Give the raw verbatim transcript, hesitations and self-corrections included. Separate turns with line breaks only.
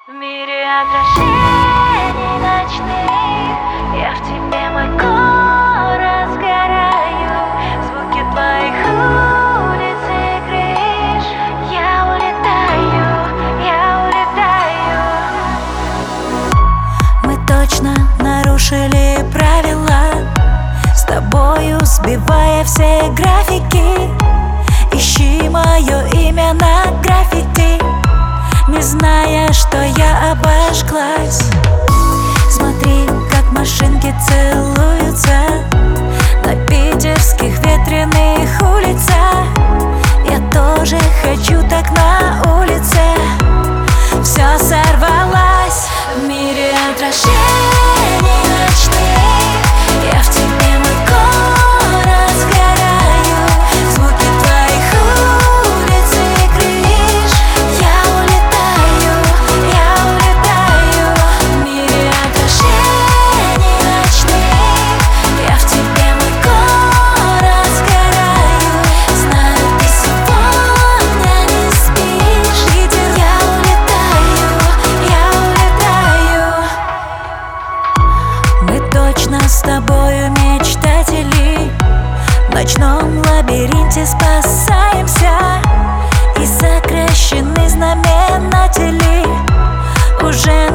В мире отражений ночных я в тебе, мой город, сгораю. Звуки твоих улиц и крыш. Я улетаю, я улетаю.
Мы точно нарушили правила, с тобою сбивая все графики. Ищи мое имя на граффити, не зная, что я обожглась. Смотри, как машинки целуются на питерских ветреных улицах. Я тоже хочу так на улице. Все сорвалось в мире отражений ночных. Я в тебе, мой город, сгораю. Звуки твоих улиц и крыш. Я улетаю, я улетаю. В мире отражений ночных. Я в тебе, мой город, сгораю. Знаю, ты сегодня не спишь. Питер, я улетаю, я улетаю. Мы точно с тобою мечтатели. В ночном лабиринте спасаемся, и сокращены знаменатели уже